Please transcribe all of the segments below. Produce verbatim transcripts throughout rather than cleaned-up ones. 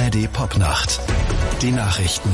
R D Popnacht. Die Nachrichten.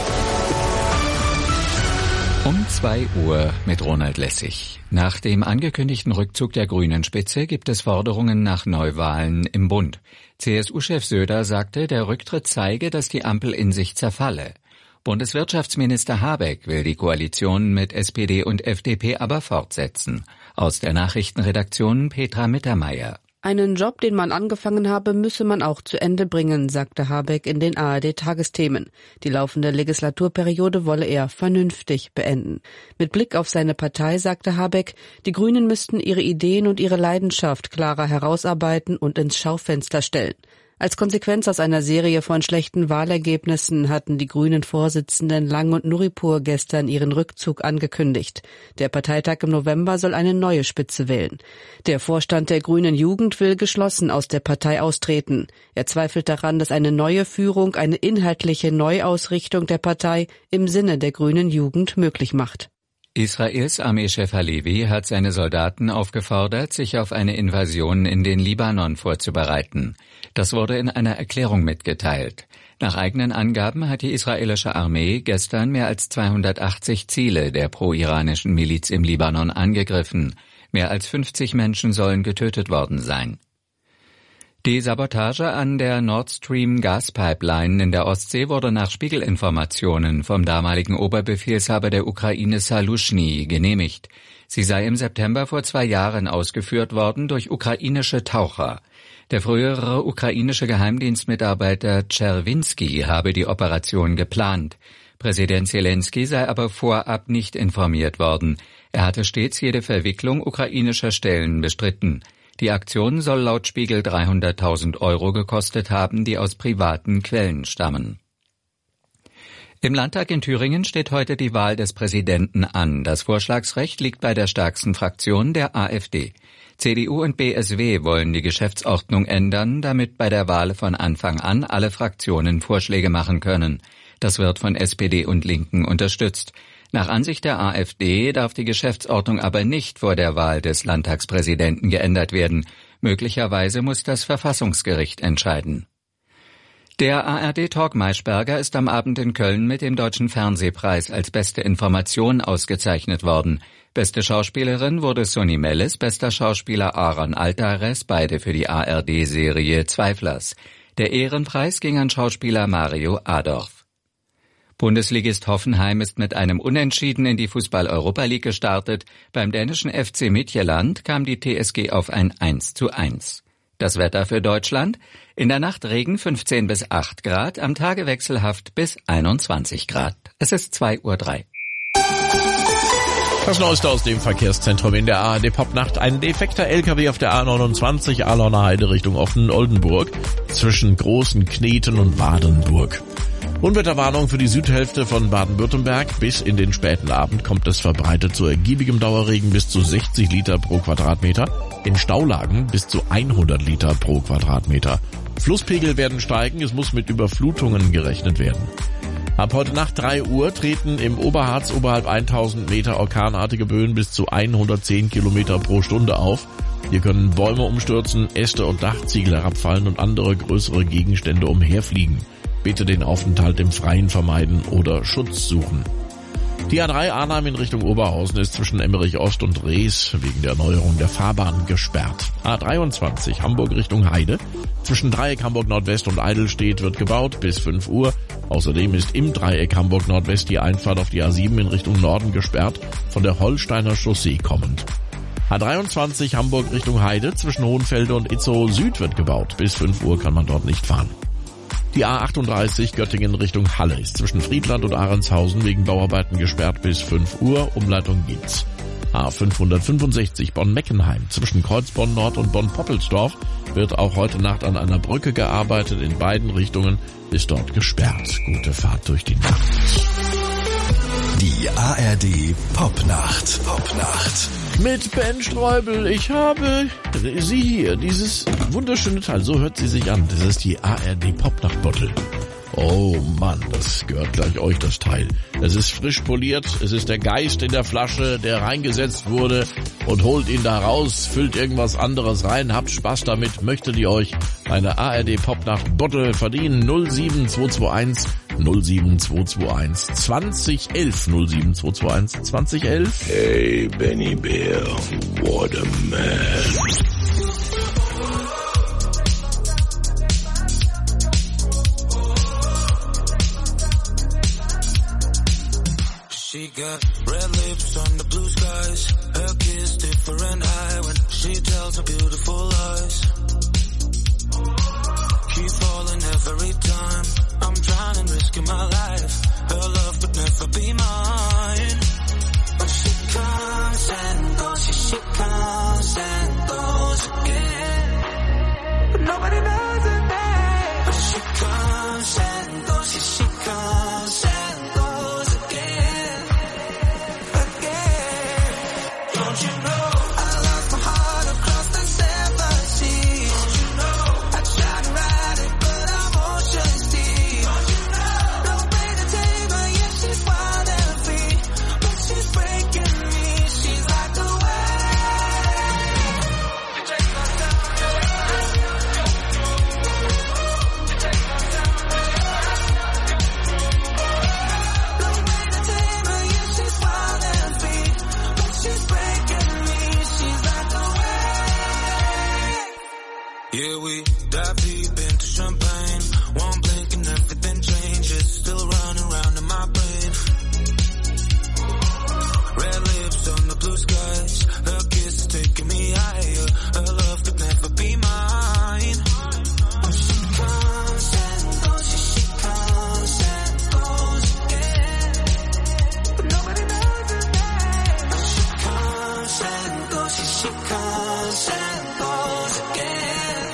Um zwei Uhr mit Ronald Lessig. Nach dem angekündigten Rückzug der Grünen-Spitze gibt es Forderungen nach Neuwahlen im Bund. C S U-Chef Söder sagte, der Rücktritt zeige, dass die Ampel in sich zerfalle. Bundeswirtschaftsminister Habeck will die Koalition mit S P D und F D P aber fortsetzen. Aus der Nachrichtenredaktion Petra Mittermeier. Einen Job, den man angefangen habe, müsse man auch zu Ende bringen, sagte Habeck in den A R D-Tagesthemen. Die laufende Legislaturperiode wolle er vernünftig beenden. Mit Blick auf seine Partei sagte Habeck, die Grünen müssten ihre Ideen und ihre Leidenschaft klarer herausarbeiten und ins Schaufenster stellen. Als Konsequenz aus einer Serie von schlechten Wahlergebnissen hatten die Grünen-Vorsitzenden Lang und Nuripur gestern ihren Rückzug angekündigt. Der Parteitag im November soll eine neue Spitze wählen. Der Vorstand der Grünen Jugend will geschlossen aus der Partei austreten. Er zweifelt daran, dass eine neue Führung eine inhaltliche Neuausrichtung der Partei im Sinne der Grünen Jugend möglich macht. Israels Armeechef Halevi hat seine Soldaten aufgefordert, sich auf eine Invasion in den Libanon vorzubereiten. Das wurde in einer Erklärung mitgeteilt. Nach eigenen Angaben hat die israelische Armee gestern mehr als zweihundertachtzig Ziele der pro-iranischen Miliz im Libanon angegriffen. Mehr als fünfzig Menschen sollen getötet worden sein. Die Sabotage an der Nord Stream Gaspipeline in der Ostsee wurde nach Spiegelinformationen vom damaligen Oberbefehlshaber der Ukraine Saluschny genehmigt. Sie sei im September vor zwei Jahren ausgeführt worden durch ukrainische Taucher. Der frühere ukrainische Geheimdienstmitarbeiter Czerwinski habe die Operation geplant. Präsident Zelensky sei aber vorab nicht informiert worden. Er hatte stets jede Verwicklung ukrainischer Stellen bestritten. Die Aktion soll laut Spiegel dreihunderttausend Euro gekostet haben, die aus privaten Quellen stammen. Im Landtag in Thüringen steht heute die Wahl des Präsidenten an. Das Vorschlagsrecht liegt bei der stärksten Fraktion, der AfD. C D U und B S W wollen die Geschäftsordnung ändern, damit bei der Wahl von Anfang an alle Fraktionen Vorschläge machen können. Das wird von S P D und Linken unterstützt. Nach Ansicht der AfD darf die Geschäftsordnung aber nicht vor der Wahl des Landtagspräsidenten geändert werden. Möglicherweise muss das Verfassungsgericht entscheiden. Der A R D-Talk Maischberger ist am Abend in Köln mit dem Deutschen Fernsehpreis als beste Information ausgezeichnet worden. Beste Schauspielerin wurde Sonny Mellis, bester Schauspieler Aaron Altares, beide für die A R D-Serie Zweiflers. Der Ehrenpreis ging an Schauspieler Mario Adorf. Bundesligist Hoffenheim ist mit einem Unentschieden in die Fußball-Europa League gestartet. Beim dänischen F C Midtjylland kam die T S G auf ein eins zu eins. Das Wetter für Deutschland? In der Nacht Regen fünfzehn bis acht Grad, am Tage wechselhaft bis einundzwanzig Grad. Es ist zwei Uhr drei. Das Neueste aus dem Verkehrszentrum in der A R D Popnacht. Ein defekter L K W auf der A neunundzwanzig Ahlauner Heide Richtung Offen-Oldenburg zwischen Großen Kneten und Badenburg. Unwetterwarnung für die Südhälfte von Baden-Württemberg. Bis in den späten Abend kommt es verbreitet zu ergiebigem Dauerregen bis zu sechzig Liter pro Quadratmeter. In Staulagen bis zu hundert Liter pro Quadratmeter. Flusspegel werden steigen, es muss mit Überflutungen gerechnet werden. Ab heute Nacht drei Uhr treten im Oberharz oberhalb tausend Meter orkanartige Böen bis zu hundertzehn Kilometer pro Stunde auf. Hier können Bäume umstürzen, Äste und Dachziegel herabfallen und andere größere Gegenstände umherfliegen. Bitte den Aufenthalt im Freien vermeiden oder Schutz suchen. Die A drei Arnheim in Richtung Oberhausen ist zwischen Emmerich Ost und Rees wegen der Erneuerung der Fahrbahn gesperrt. A dreiundzwanzig Hamburg Richtung Heide. Zwischen Dreieck Hamburg Nordwest und Eidelstedt wird gebaut bis fünf Uhr. Außerdem ist im Dreieck Hamburg Nordwest die Einfahrt auf die A sieben in Richtung Norden gesperrt, von der Holsteiner Chaussee kommend. A dreiundzwanzig Hamburg Richtung Heide. Zwischen Hohenfelde und Itzehoe Süd wird gebaut. Bis fünf Uhr kann man dort nicht fahren. Die A achtunddreißig Göttingen Richtung Halle ist zwischen Friedland und Ahrentshausen wegen Bauarbeiten gesperrt bis fünf Uhr, Umleitung gibt's. A fünfhundertfünfundsechzig Bonn-Meckenheim zwischen Kreuzbonn Nord und Bonn-Poppelsdorf wird auch heute Nacht an einer Brücke gearbeitet. In beiden Richtungen ist dort gesperrt. Gute Fahrt durch die Nacht. Die A R D Popnacht. Popnacht. Mit Ben Streubel. Ich habe sie hier, dieses wunderschöne Teil. So hört sie sich an. Das ist die A R D Popnacht-Bottle. Oh Mann, das gehört gleich euch, das Teil. Es ist frisch poliert, es ist der Geist in der Flasche, der reingesetzt wurde und holt ihn da raus, füllt irgendwas anderes rein, habt Spaß damit, möchtet ihr euch eine A R D Popnacht Bottle verdienen? null sieben zwei zwei eins null sieben zwei zwei eins zwanzig elf null sieben zwei zwei eins zwanzig elf. Hey Benny Bear, what a man. She got red lips on the blue skies. Her kiss different high when she tells her beautiful lies. Keep falling every time. I'm trying and risking my life. Her love could never be mine. But she comes and goes, she, she comes and goes again. But nobody knows her name. But she comes and goes, she, she comes and goes again. Again. Don't you know? I lost my heart across the seven seas. Don't you know? I tried to ride it, but I'm ocean deep. Don't you know? No way to tame her, yeah, she's wild and free. But she's breaking me, she's like a wave. You take my time, you take my time. No way to tame her, yeah, she's wild and free. But she's breaking me, she's like a wave. Yeah, we dive deep into champagne. One blink and everything changes. Still running around in my brain. Red lips on the blue skies. Her kiss is taking me higher. Her love could never be mine. But she comes and goes, she, she comes and goes again. But nobody knows her name. But she comes and goes, she, she comes and goes again.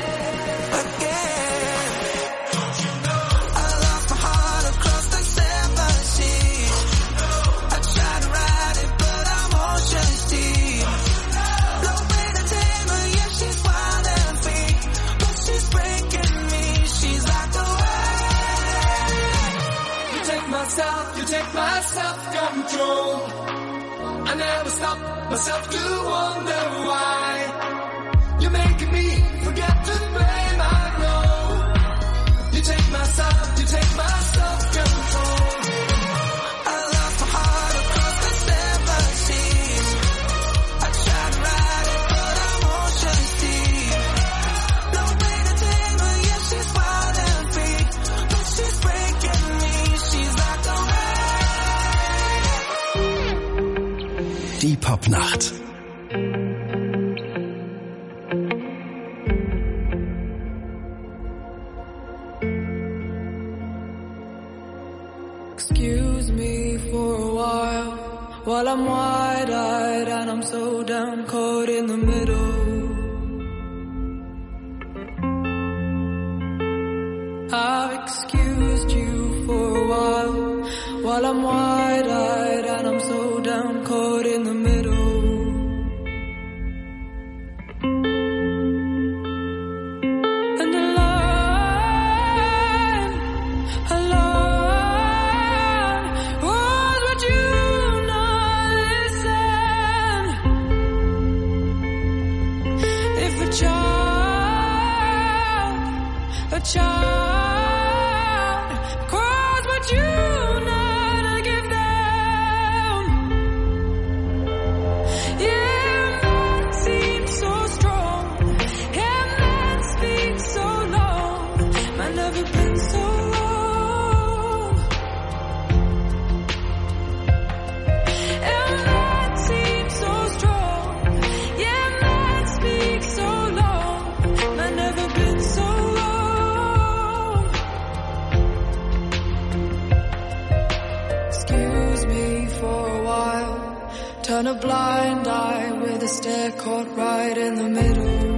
Again. Don't you know? I lost my heart across the seven seas. I tried to ride it, but I'm ocean deep. No way to tame her, yeah, she's wild and free. But she's breaking me, she's like a wave. You take my self, you take my self-control. I never stop myself to wonder why. You're making me forget to blame, I know. You take my self, you take my self-control. I lost my heart across the seven seas. I tried to ride it, but I'm ocean deep. No way to tame her, yeah, she's wild and free. But she's breaking me, she's like a wave. Die Popnacht. Excuse me for a while, while I'm wide-eyed and I'm so down caught in the middle. I've excused you for a while, while I'm wide-eyed and I'm so down caught in the middle. And a line, a line was what you not listen. If a child, a child cries what you not give them. Yeah, man seems so strong. Yeah, man speaks so long. Man never been so long. Yeah, man seems so strong. Yeah, man speaks so long. Man never been so long. Excuse me for a while. Turn a blind eye with a stare caught right in the middle.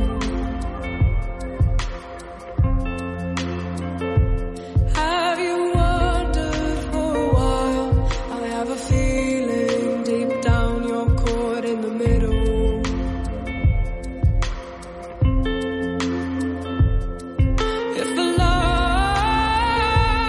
Have you wondered for a while? I have a feeling deep down you're caught in the middle. If a lie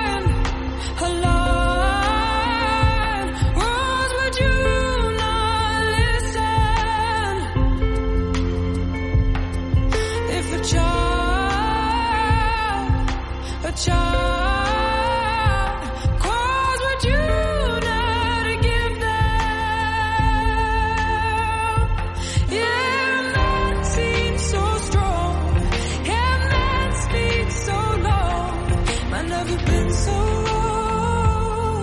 a child. 'Cause what you not give them. Yeah, man seems so strong. Yeah, man speaks so long. Man never been so wrong.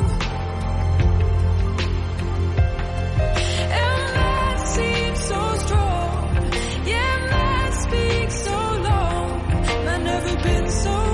And man seems so strong. Yeah, man speaks so long. Man never been so wrong.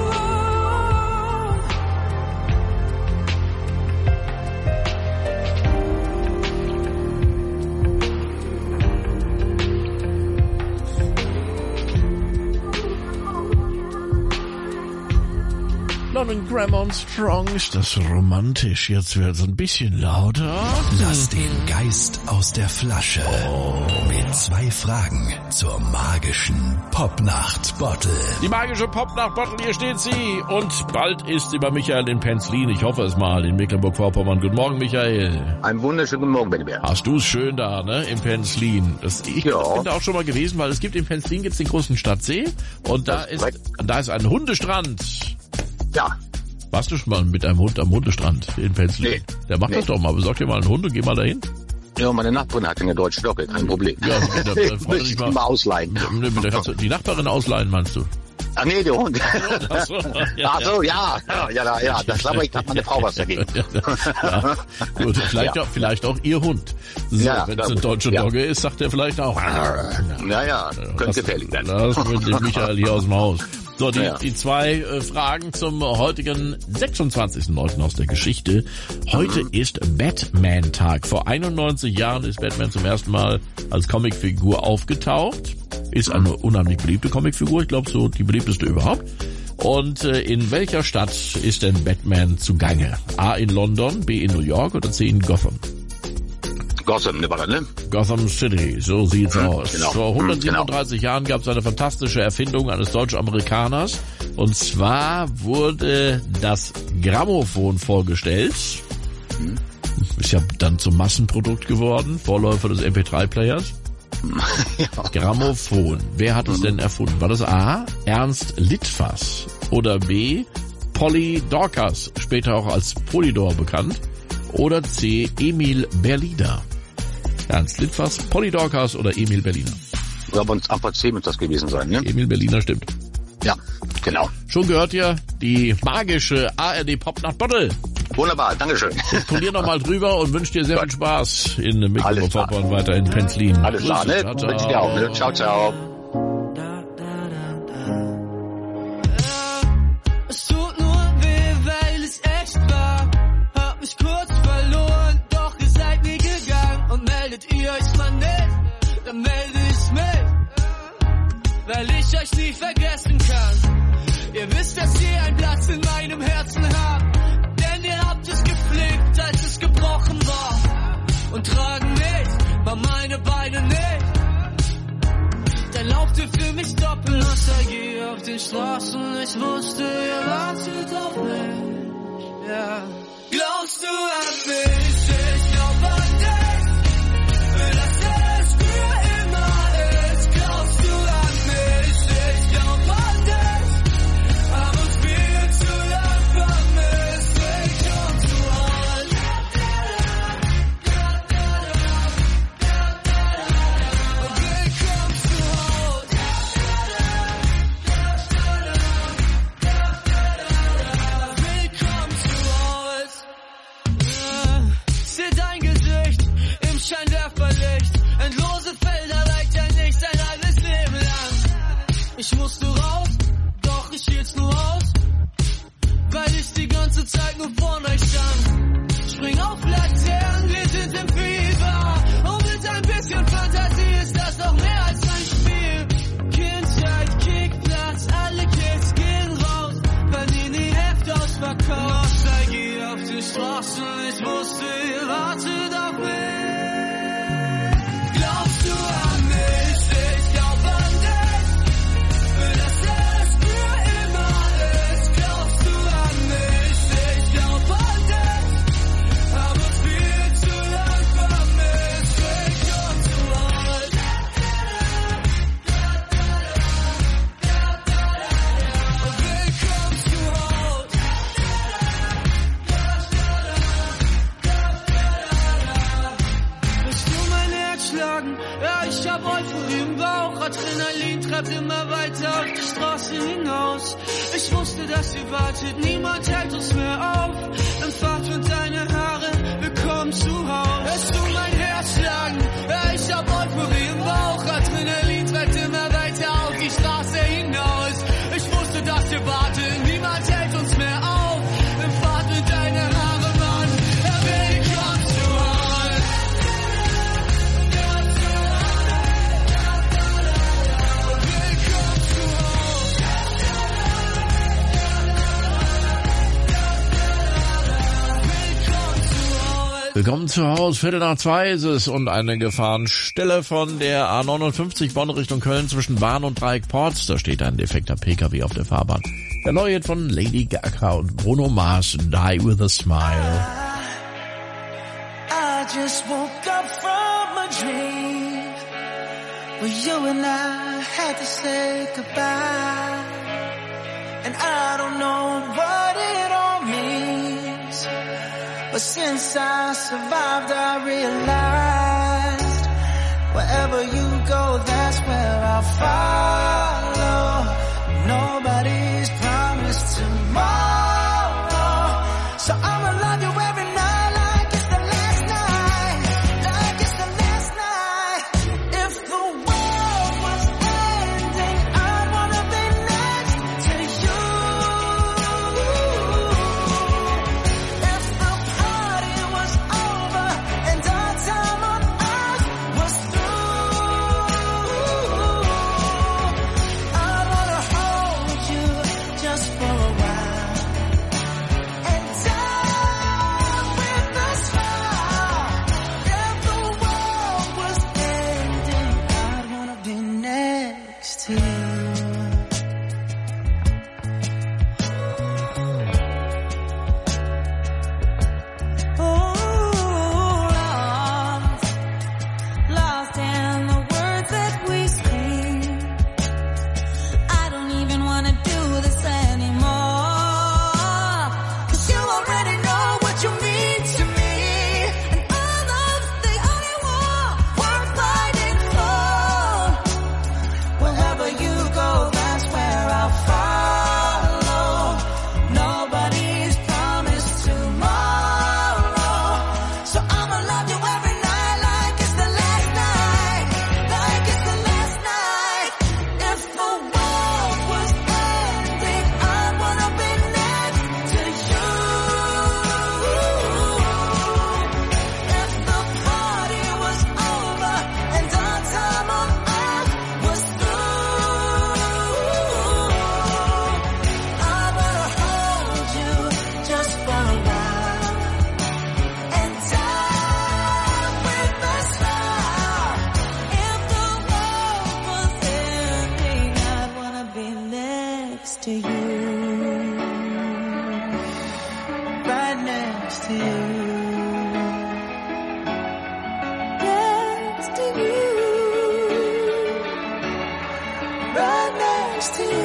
London Grammar Strong, ist das romantisch. Jetzt wird es ein bisschen lauter. Lass den Geist aus der Flasche. Mit zwei Fragen zur magischen Popnacht-Bottle. Die magische Popnacht-Bottle, hier steht sie. Und bald ist sie bei Michael in Penzlin. Ich hoffe es mal, in Mecklenburg-Vorpommern. Guten Morgen, Michael. Einen wunderschönen guten Morgen, Benny-Bär. Hast du es schön da, ne, in Penzlin? Das, ich Ja. bin da auch schon mal gewesen, weil es gibt in Penzlin gibt's den großen Stadtsee. Und da Das ist ist, korrekt. da ist ein Hundestrand. Ja, Warst du schon mal mit einem Hund am Hundestrand in Penzlin? Nee. Der macht Nee. das doch mal. Besorg dir mal einen Hund und geh mal dahin. ja, meine Nachbarin hat eine deutsche Dogge, kein Problem. Ja, dann- dann- dann ich freu möchte dich die mal. mal ausleihen. Da kannst du die Nachbarin ausleihen, meinst du? Ah, nee, der Hund. Ach so, ja, Ach so, ja, ja, ja, ja, das aber ich hat meine Frau was dagegen. Ja, gut, vielleicht, Ja. auch, vielleicht auch ihr Hund. So, Ja, wenn es ja, eine deutsche ja. Dogge ist, sagt er vielleicht auch. Ja, ja, könnte gefährlich werden. Das wird den Michael hier aus dem Haus. So, die, Ja. die zwei äh, Fragen zum heutigen sechsundzwanzigsten neunten aus der Geschichte. Heute Mhm. ist Batman-Tag. Vor einundneunzig Jahren ist Batman zum ersten Mal als Comicfigur aufgetaucht. Ist eine unheimlich beliebte Comicfigur. Ich glaube, so die beliebteste überhaupt. Und äh, in welcher Stadt ist denn Batman zugange? A in London, B in New York oder C in Gotham? Gotham, ne, war das, ne? Gotham City, so sieht's Mhm, aus. genau. Vor Mhm, hundertsiebenunddreißig Jahren gab es eine fantastische Erfindung eines Deutsch-Amerikaners. Und zwar wurde das Grammophon vorgestellt. Mhm. Ist ja dann zum Massenprodukt geworden, Vorläufer des M P drei Players. Ja. Grammophon. Wer hat es Mhm. denn erfunden? War das A, Ernst Litfaß oder B, Polly Dorcas, später auch als Polydor bekannt, oder C, Emil Berliner? Ernst Litfaß, Polly Dorcas oder Emil Berliner? Ja, aber uns Antwort C muss das gewesen sein, ne? Emil Berliner stimmt. Ja, genau. Schon gehört ihr die magische A R D Popnacht-Bottle. Wunderbar, Dankeschön. Polier nochmal drüber und wünsche dir sehr viel Spaß in Mecklenburg-Vorpommern, weiter in Penzlin. Alles klar, ne? Grüße, ciao, Wünsche ich dir auch, ne? Ciao, ciao. Es tut nur weh, weil es echt war. Hab mich kurz verloren, doch ihr seid nie gegangen. Und meldet ihr euch mal nicht, dann melde ich mich, weil ich euch nie vergessen kann. Ihr wisst, dass ihr einen Platz in meinem Herzen habt, denn ihr habt es gepflegt, als es gebrochen war. Und tragen nicht, war meine Beine nicht. Dann lauft ihr für mich Doppel-Nostalgie auf den Straßen. Ich wusste, ihr wartet auf mich. Ja. Glaubst du an mich? Ich glaub an dich. Dass es für immer ist. Glaubst du an mich? Ich glaub an dich. Hab uns viel zu lang vermisst. Willkommen zu uns. Willkommen zu uns. Willkommen zu uns. Seh dein Gesicht im Schein der Verlicht. Endlose Felder reicht ja nicht sein halbes Leben lang. Ich musste raus, doch ich hielt's nur aus, weil ich die ganze Zeit nur vor euch stand. Spring auf Laternen, wir sind im Fieber. Und mit ein bisschen Fantasie ist das noch mehr als ein Spiel. Kindheit, Kickplatz, alle Kids gehen raus, Panini Heft ausverkauft. Nostalgie auf den Straßen, ich wusste, ihr wartet auf mich. Glaubst du an mich? Ich glaub an dich. Dass es für immer ist. Glaubst du an mich? Ich glaub an dich. Hab uns viel zu lang vermisst. Willkommen zu uns. Willkommen zu uns. trat immer weiter auf die Straße hinaus. Ich wusste, dass ihr wartet, niemand hält uns mehr auf. Entfahrt und deine Haare, willkommen zu Hause. Hörst du mein Herz schlagen? Ja, ich hab Euphorie im Bauch. Adrenalin treibt immer weiter auf die Straße hinaus. Ich wusste, dass ihr wartet, niemand hält uns mehr auf. Entfahrt und deine Haare, Mann, ja, willkommen zu Hause. Willkommen zu Hause, Viertel nach zwei ist es und eine Gefahrenstelle von der A neunundfünfzig Bonn Richtung Köln zwischen Bahn und Dreieck Porz. Da steht ein defekter P K W auf der Fahrbahn. Der neue Hit von Lady Gaga und Bruno Mars, Die With A Smile. I just woke up from a dream where you and I had to say goodbye. And I don't know what it all means, but since I survived, I realized wherever you go, that's where I'll follow. Nobody's promised tomorrow, so I'ma love you every night like it's the last night, like it's the last night. If the world was ending, I'd wanna be next to you. If the party was over and our time on earth was through, I'd wanna hold you just for a while and die with a smile. If the world was ending, I'd wanna be next to you. Lost in the words that we speak. I don't even wanna do this anymore, 'cause you already know what you mean to me, and our love's the only war worth fighting for. Wherever you go, that's where I'll follow. Nobody's promised tomorrow, so I'ma love you every night like it's the last night, like it's the last night. If the world was ending, I'd wanna be next to you. If the party was over and our time on earth was through, I'd wanna hold you just for a while and die with a smile. If the world was ending, I'd wanna be next to you, right next to you, next to you, right next to you.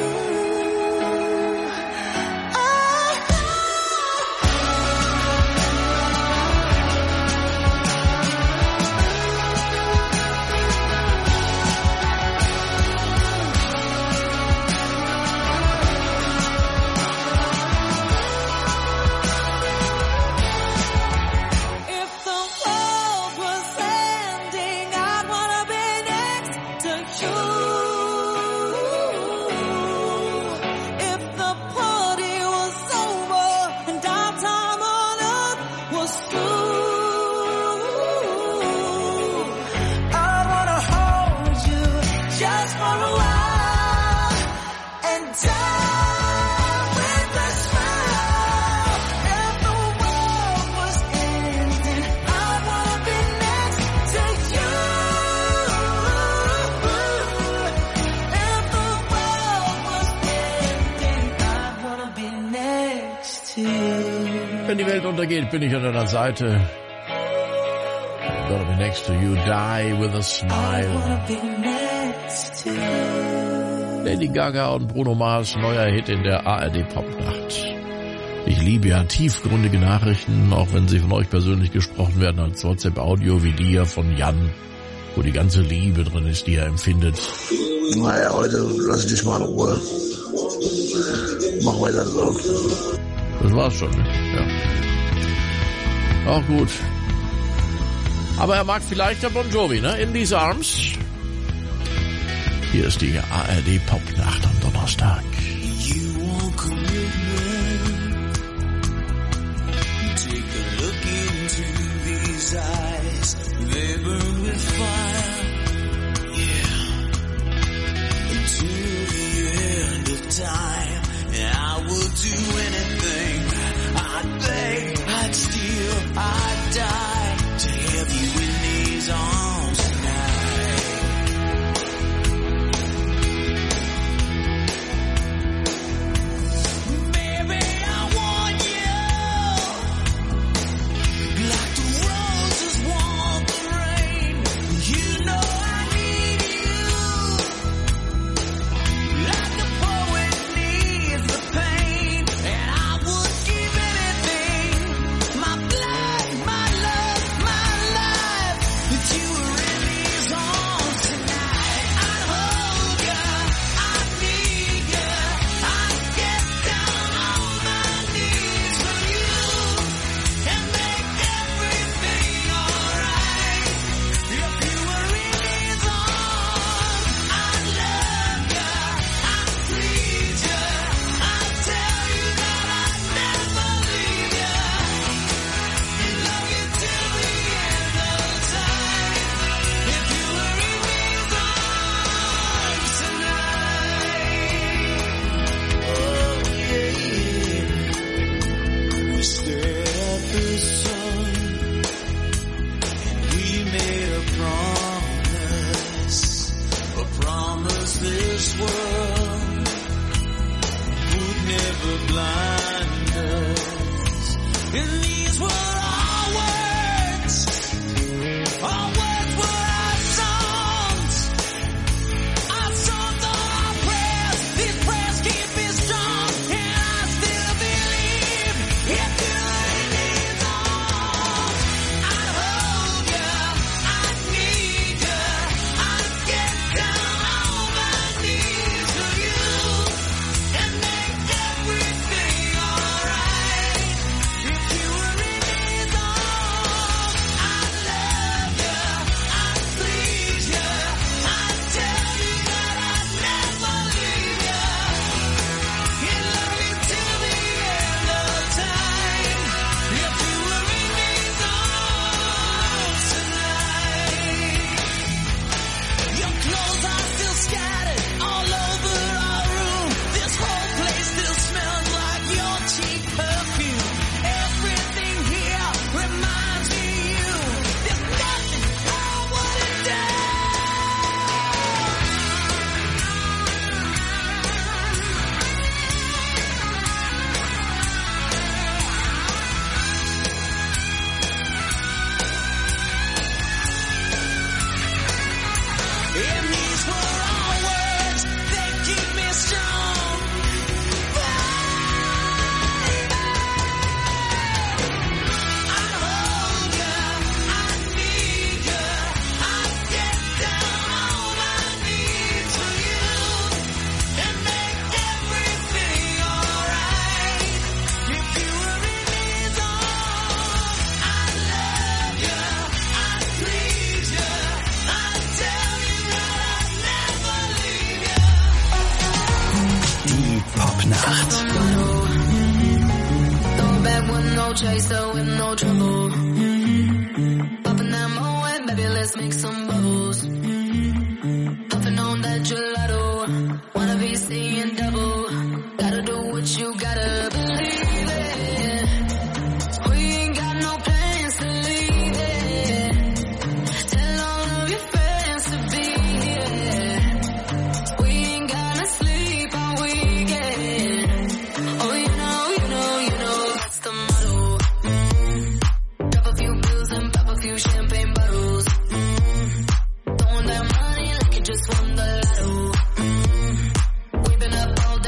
If the world was ending, I'd wanna be next to you. If the party was over and our time on earth was through, I'd wanna hold you just for a while and die with a smile. If the world was ending, I'd wanna be next to you. If the world was ending, I'd wanna be next to you. Wenn die Welt untergeht, bin ich an deiner Seite. I'm gonna be next to you, Die With A I Smile. wanna be next to you. Lady Gaga und Bruno Mars, neuer Hit in der A R D Popnacht. Ich liebe ja tiefgründige Nachrichten, auch wenn sie von euch persönlich gesprochen werden als WhatsApp-Audio wie die hier von Jan, wo die ganze Liebe drin ist, die er empfindet. Naja, heute lass dich mal in Ruhe. Mach weiter so. Das war's schon, ne? Ja. Auch gut. Aber er mag vielleicht der Bon Jovi, ne? In These Arms. Hier ist die A R D Popnacht am Donnerstag. You want commitment. Take a look into these eyes. They burn with fire. Yeah. Until the end of time. And I will do anything. I'd beg, I'd steal, I'd die to have you in these arms tonight. Baby, I want you like the roses want the rain. You know I need you like the poet needs the pain. And I would give anything, my blood, my love, my life, if you were in these arms tonight. I'd hold you, I'd need you, I'd get down on my knees for you and make everything alright. If you were in these arms, I'd love you, I'd please you, I'd tell you that I'd never leave you and love you till the end of time. If you were in these arms tonight, oh yeah, we stared at the sun and we made a promise, a promise this world would never blind us. And these were our words, our words were our songs, our songs are our prayers, these prayers keep me strong, and I still believe if you're in these arms, I'd hold you, I'd need you, I'd get down on my knees for you and make everything alright. If you were in these arms, I'd love you, I'd please you, I'd tell you that I'd never leave you and love you till the end of time. If you were in these arms tonight. Your clothes are still scattered all over our room. This whole place still smells like your cheap perfume. Everything here reminds me of you. There's nothing I wouldn't do. And these were our words, they keep me strong. I'd hold you, I'd need you, I'd get down on my knees for you and make everything alright. If you were in these arms, I'd love you, I'd please you, I'd tell you that I'd never leave you. Die Popnacht. Throw back with no chaser, with no trouble. Popping that moe, baby, let's make some bubbles. Puffing on that gelato, wanna be seeing double. Gotta do what you gotta believe it. We ain't got no plans to leave it. Tell all of your friends to be here. We ain't gonna sleep all weekend. Oh, you know, you know, you know, that's the motto. Mm. Drop a few pills and pop a few champagne bottles. Mm. Throwing that money like you just won the lotto. Mm. We've been up all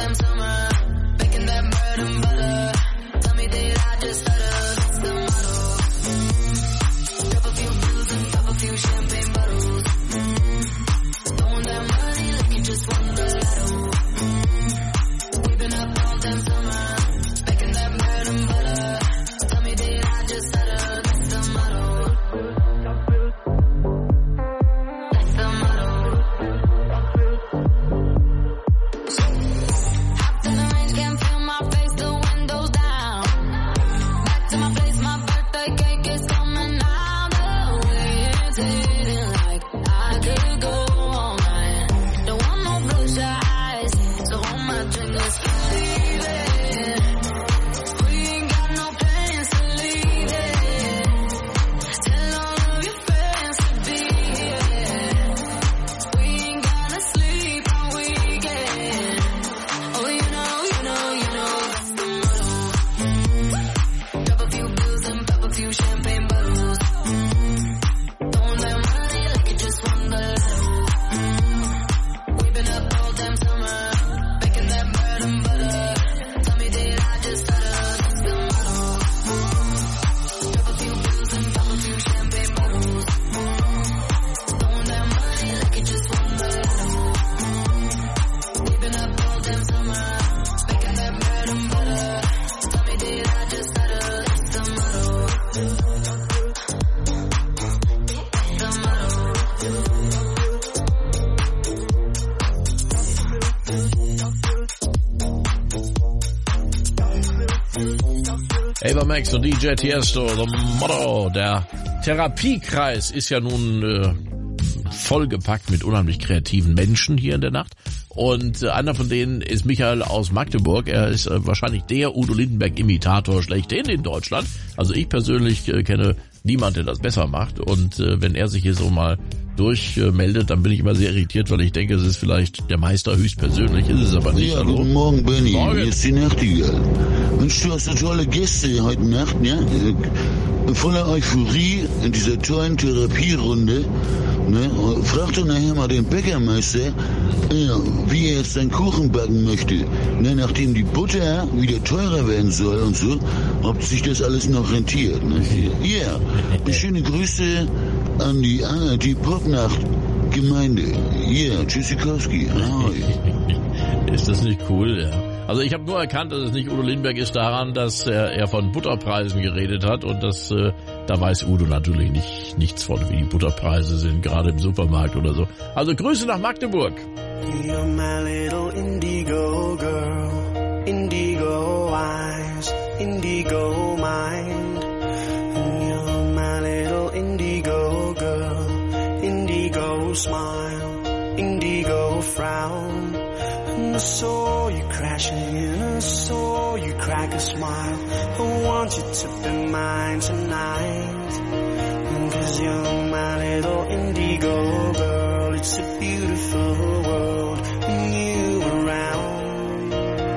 Ava Max und D J Tiesto, The Motto. Der Therapiekreis ist ja nun äh, vollgepackt mit unheimlich kreativen Menschen hier in der Nacht. Und äh, einer von denen ist Michael aus Magdeburg. Er ist äh, wahrscheinlich der Udo Lindenberg-Imitator schlechthin in Deutschland. Also ich persönlich äh, kenne niemand, der das besser macht. Und äh, wenn er sich hier so mal durchmeldet, äh, dann bin ich immer sehr irritiert, weil ich denke, es ist vielleicht der Meister höchstpersönlich. Ist es aber nicht. Ja, Hallo? guten Morgen, Benny. Morgen. Hier ist die Nachtigall. Mensch, du hast so tolle Gäste heute Nacht, ja? Voller Euphorie in dieser tollen Therapierunde. Ne? Frag doch nachher mal den Bäckermeister, ja, wie er jetzt seinen Kuchen backen möchte. Ne? Nachdem die Butter wieder teurer werden soll und so, ob sich das alles noch rentiert. Ne? Ja, yeah. Schöne Grüße an die A R D Popnacht Gemeinde. Ja, yeah. Tschüssikowski. Ist das nicht cool, ja? Also ich habe nur erkannt, dass es nicht Udo Lindenberg ist daran, dass er, er von Butterpreisen geredet hat und das, äh, da weiß Udo natürlich nicht, nichts von, wie die Butterpreise sind, gerade im Supermarkt oder so. Also Grüße nach Magdeburg. You're my little indigo girl, indigo eyes, indigo mind. You're my little indigo girl, indigo smile, indigo frown. And I saw you crashing in, I saw you crack a smile. I want you to be mine tonight. Cause you're my little indigo girl. It's a beautiful world when you around.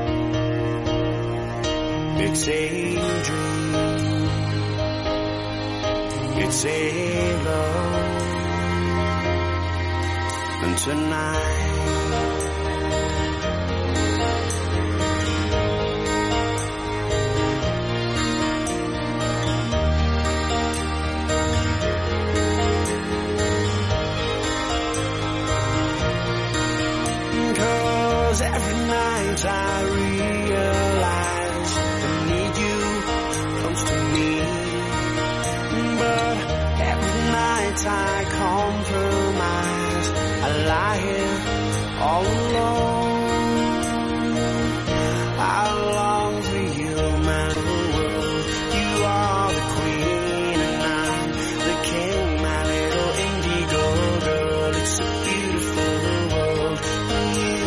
It's a dream. It's a love. And tonight every night I realize I need you close to me. But every night I compromise. I lie here all alone. I long for you, my little world. You are the queen and I'm the king, my little indigo girl. It's a beautiful world when you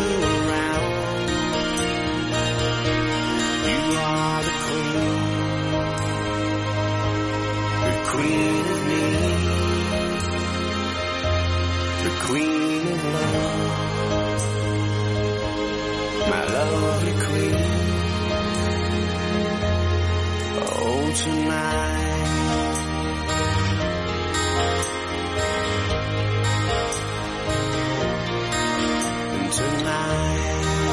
queen of me, the queen of love, my lovely queen. Oh, tonight, and tonight.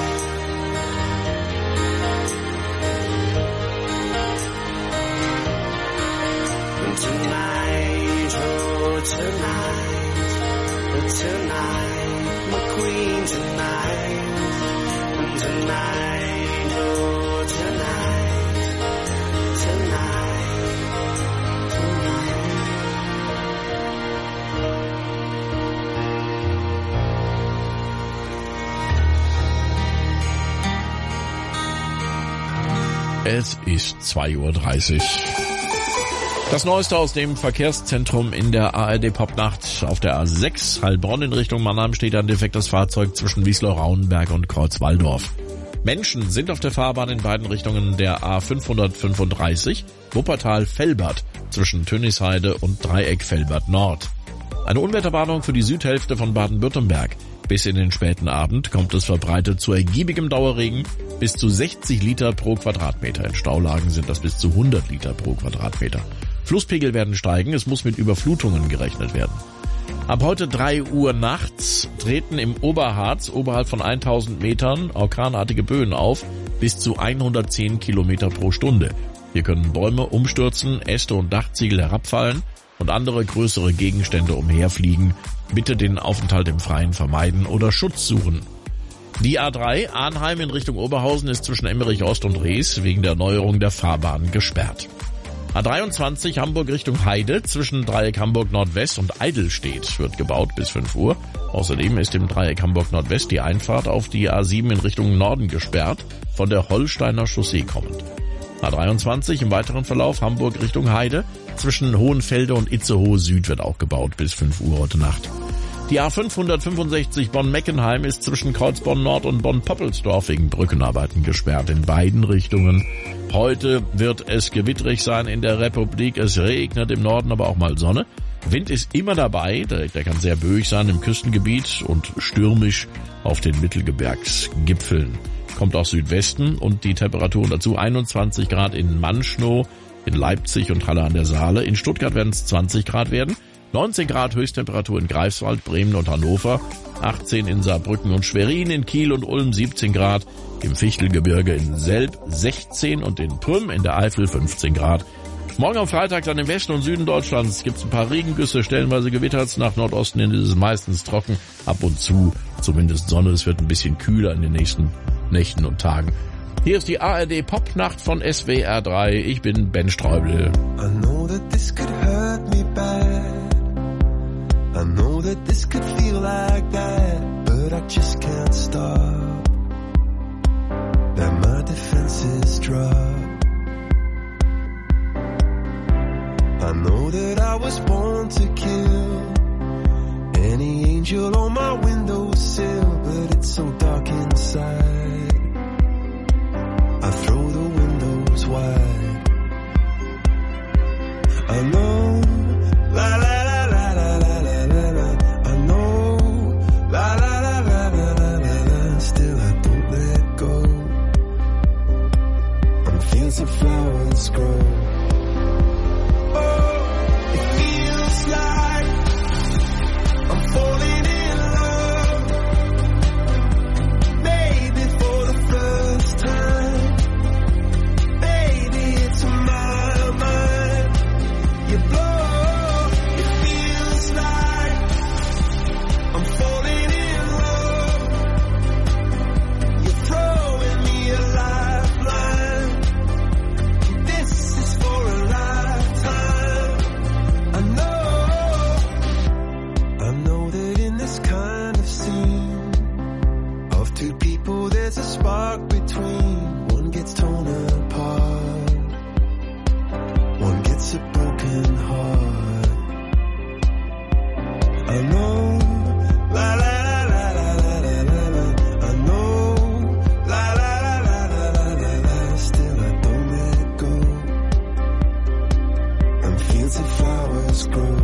Tonight, oh tonight, oh tonight, my queen tonight, and tonight, oh tonight, tonight, tonight. Es ist zwei Uhr dreißig. Das Neueste aus dem Verkehrszentrum in der A R D Popnacht. Auf der A sechs Heilbronn in Richtung Mannheim steht ein defektes Fahrzeug zwischen Wiesloch-Rauenberg und Kreuzwaldorf. Menschen sind auf der Fahrbahn in beiden Richtungen der A fünfhundertfünfunddreißig Wuppertal-Velbert zwischen Tönisheide und Dreieck-Velbert Nord. Eine Unwetterwarnung für die Südhälfte von Baden-Württemberg. Bis in den späten Abend kommt es verbreitet zu ergiebigem Dauerregen bis zu sechzig Liter pro Quadratmeter. In Staulagen sind das bis zu hundert Liter pro Quadratmeter. Flusspegel werden steigen, es muss mit Überflutungen gerechnet werden. Ab heute drei Uhr nachts treten im Oberharz oberhalb von tausend Metern orkanartige Böen auf, bis zu hundertzehn Kilometer pro Stunde. Hier können Bäume umstürzen, Äste und Dachziegel herabfallen und andere größere Gegenstände umherfliegen. Bitte den Aufenthalt im Freien vermeiden oder Schutz suchen. Die A drei Arnheim in Richtung Oberhausen ist zwischen Emmerich Ost und Rees wegen der Erneuerung der Fahrbahn gesperrt. A dreiundzwanzig Hamburg Richtung Heide zwischen Dreieck Hamburg Nordwest und Eidelstedt wird gebaut bis fünf Uhr. Außerdem ist im Dreieck Hamburg Nordwest die Einfahrt auf die A sieben in Richtung Norden gesperrt, von der Holsteiner Chaussee kommend. A dreiundzwanzig im weiteren Verlauf Hamburg Richtung Heide. Zwischen Hohenfelde und Itzehoe Süd wird auch gebaut bis fünf Uhr heute Nacht. Die A fünfhundertfünfundsechzig Bonn-Meckenheim ist zwischen Kreuzborn Nord und Bonn-Poppelsdorf wegen Brückenarbeiten gesperrt in beiden Richtungen. Heute wird es gewitterig sein in der Republik. Es regnet im Norden, aber auch mal Sonne. Wind ist immer dabei, der, der kann sehr böig sein im Küstengebiet und stürmisch auf den Mittelgebirgsgipfeln. Kommt aus Südwesten und die Temperaturen dazu einundzwanzig Grad in Manschnow, in Leipzig und Halle an der Saale. In Stuttgart werden es zwanzig Grad werden. neunzehn Grad Höchsttemperatur in Greifswald, Bremen und Hannover, achtzehn in Saarbrücken und Schwerin, in Kiel und Ulm siebzehn Grad, im Fichtelgebirge in Selb sechzehn und in Prüm in der Eifel fünfzehn Grad. Morgen am Freitag dann im Westen und Süden Deutschlands gibt es ein paar Regengüsse, stellenweise Gewittert, nach Nordosten hin ist es meistens trocken, ab und zu zumindest Sonne, es wird ein bisschen kühler in den nächsten Nächten und Tagen. Hier ist die A R D Popnacht von S W R drei, ich bin Ben Streubel. I know that this could hurt me bad. I know that this could feel like that, but I just can't stop. That my defenses drop. I know that I was born to kill any angel on my windowsill, but it's so dark inside. I throw the windows wide. I know, la la la la la la la la la. I know, la la la la la la la la. Still I don't let go. On fields of flowers grow. Oh, it feels like I'm falling in love. Maybe for the first time. Baby, it's in my mind. You blow, it feels like I'm falling in love. You're throwing me a lifeline. This is for a lifetime. I know, I know that in this kind of scene of two people there's a spark between. One gets torn apart, one gets a broken heart. I know, la la la la la la la la. I know, la la la la la la la la. Still I don't let go. And fields of flowers grow.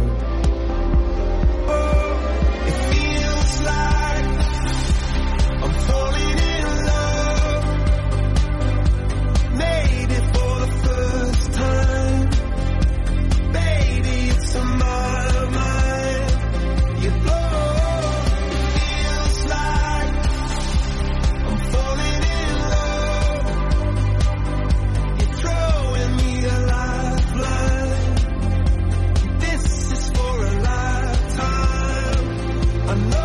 Oh, it feels like I'm falling in love. Made it for the first time. Baby, it's on my mind. You blow, it feels like I'm falling in love. You're throwing me a lifeline. This is for a lifetime. I know.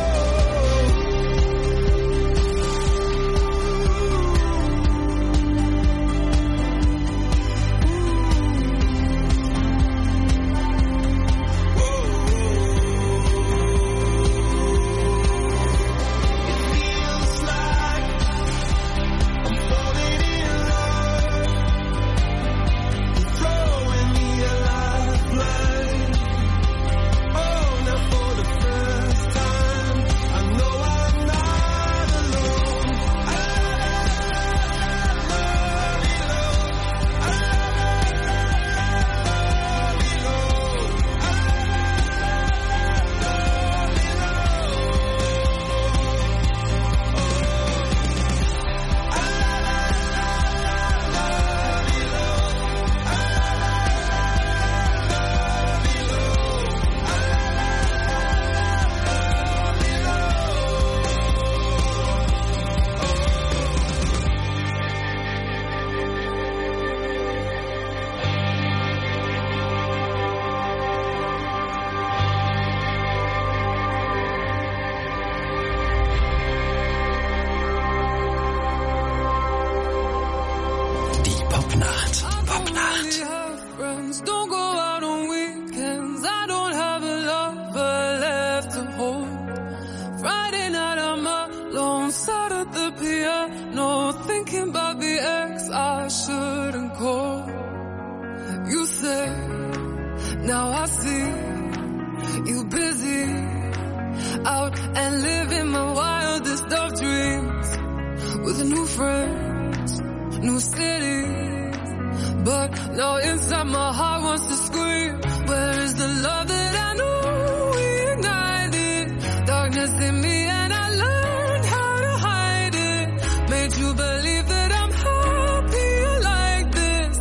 Feels like I'm falling in love. You're throwing me a lifeline. Oh, now for the first time, I know I'm not alone. I love you, Lord. I love you, Lord. Die Popnacht. Popnacht. Friends don't go out on weekends. I don't have a lover left to hold. Friday night I'm alone, sat at the piano, thinking about the ex I shouldn't cold. You say, now I see you busy out and living my wildest of dreams with new friends, new cities. But now inside my heart wants to scream, where is the love that I knew we ignited? Darkness in me and I learned how to hide it. Made you believe that I'm happier like this.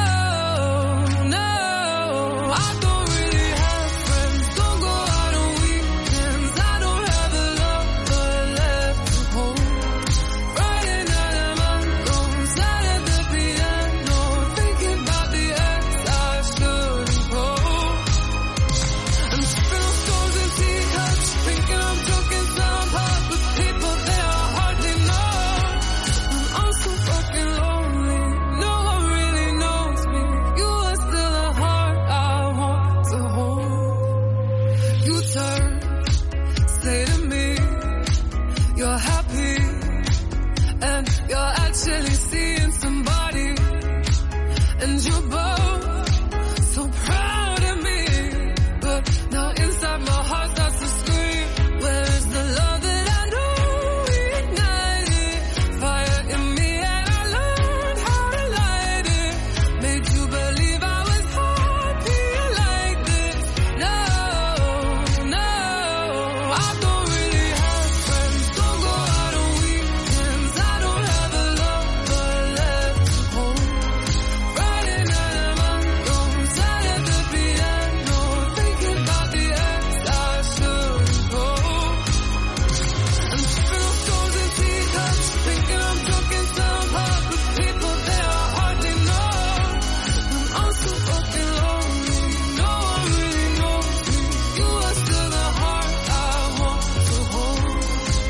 No, no, I don't really have friends. Don't go out on weekends. I don't have a lover left to hold. Friday night I'm alone, sat at the piano, thinking about the ex I shouldn't hold. I'm spilling stones and teacups, thinking I'm drunk in some pub with people that I hardly know. I'm so fucking lonely, no one really knows me. You are still a heart I want to hold. You turn, say to me, you're happy, and you're actually seeing somebody, and you're both so proud of me. But now inside my heart starts to scream, where is the love that I know we ignited? Fire in me and I learned how to light it. Made you believe I was happier like this. No, no, I don't really have friends. Don't go out on weekends. I don't have a lover left to hold. Friday night I'm alone, sat at the piano, thinking about the ex I shouldn't go. I'm spilling stones and teacups, thinking I'm drunk in some pub with people that I hardly know. I'm so fucking lonely, no one really knows me. You are still the heart I want to hold.